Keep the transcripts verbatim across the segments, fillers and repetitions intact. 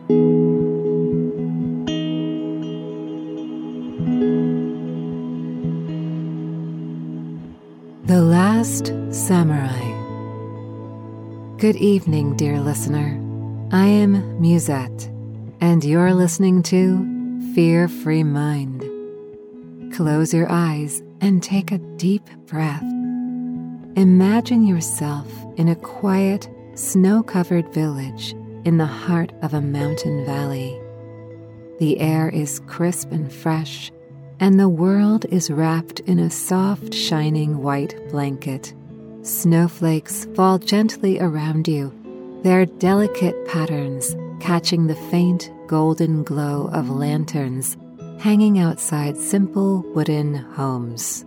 The Last Samurai. Good evening, dear listener. I am Musette, and you're listening to Fear Free Mind. Close your eyes and take a deep breath. Imagine yourself in a quiet, snow-covered village in the heart of a mountain valley. The air is crisp and fresh, and the world is wrapped in a soft, shining white blanket. Snowflakes fall gently around you, their delicate patterns catching the faint golden glow of lanterns hanging outside simple wooden homes.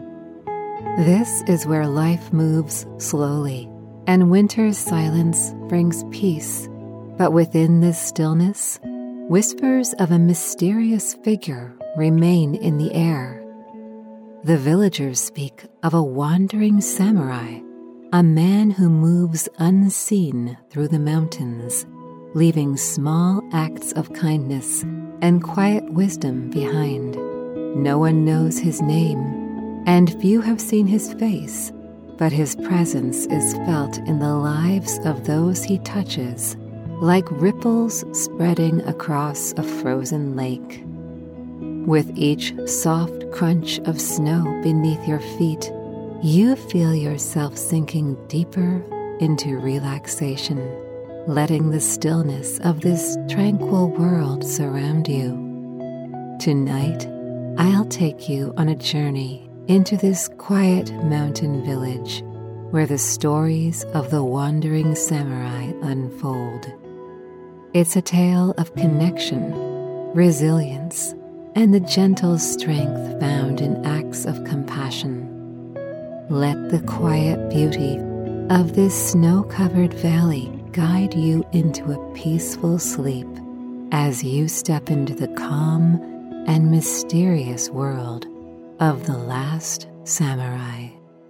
This is where life moves slowly, and winter's silence brings peace. But within this stillness, whispers of a mysterious figure remain in the air. The villagers speak of a wandering samurai, a man who moves unseen through the mountains, leaving small acts of kindness and quiet wisdom behind. No one knows his name, and few have seen his face, but his presence is felt in the lives of those he touches, like ripples spreading across a frozen lake. With each soft crunch of snow beneath your feet, you feel yourself sinking deeper into relaxation, letting the stillness of this tranquil world surround you. Tonight, I'll take you on a journey into this quiet mountain village where the stories of the wandering samurai unfold. It's a tale of connection, resilience, and the gentle strength found in acts of compassion. Let the quiet beauty of this snow-covered valley guide you into a peaceful sleep as you step into the calm and mysterious world of the Last Samurai.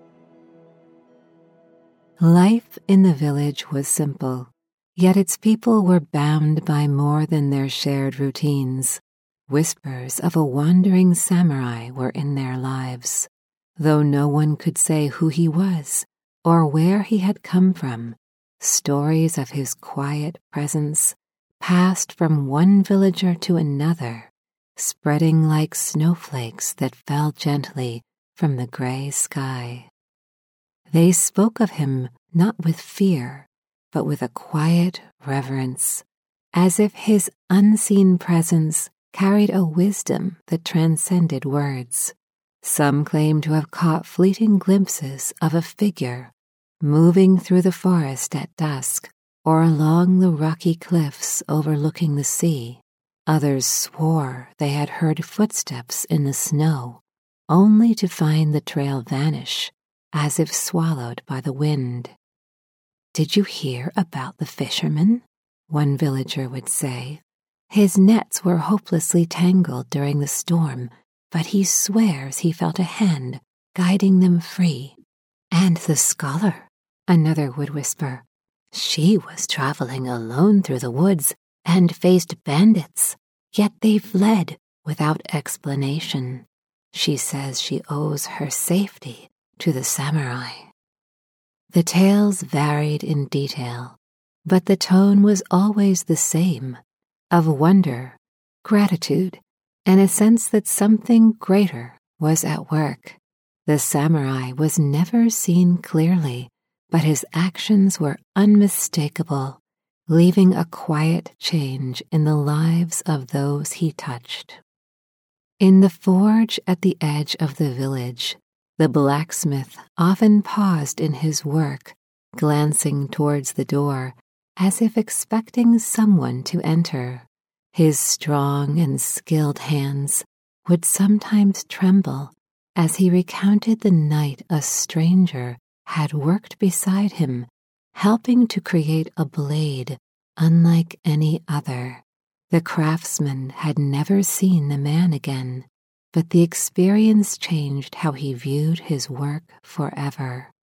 Life in the village was simple, yet its people were bound by more than their shared routines. Whispers of a wandering samurai were in their lives. Though no one could say who he was or where he had come from, stories of his quiet presence passed from one villager to another, spreading like snowflakes that fell gently from the gray sky. They spoke of him not with fear, but with a quiet reverence, as if his unseen presence carried a wisdom that transcended words. Some claim to have caught fleeting glimpses of a figure moving through the forest at dusk or along the rocky cliffs overlooking the sea. Others swore they had heard footsteps in the snow, only to find the trail vanish as if swallowed by the wind. "Did you hear about the fisherman?" one villager would say. "His nets were hopelessly tangled during the storm, but he swears he felt a hand guiding them free." "And the scholar," another would whisper, "she was traveling alone through the woods and faced bandits, yet they fled without explanation. She says she owes her safety to the samurai." The tales varied in detail, but the tone was always the same, of wonder, gratitude, and a sense that something greater was at work. The samurai was never seen clearly, but his actions were unmistakable, leaving a quiet change in the lives of those he touched. In the forge at the edge of the village, the blacksmith often paused in his work, glancing towards the door, as if expecting someone to enter. His strong and skilled hands would sometimes tremble as he recounted the night a stranger had worked beside him, helping to create a blade unlike any other. The craftsman had never seen the man again, but the experience changed how he viewed his work forever.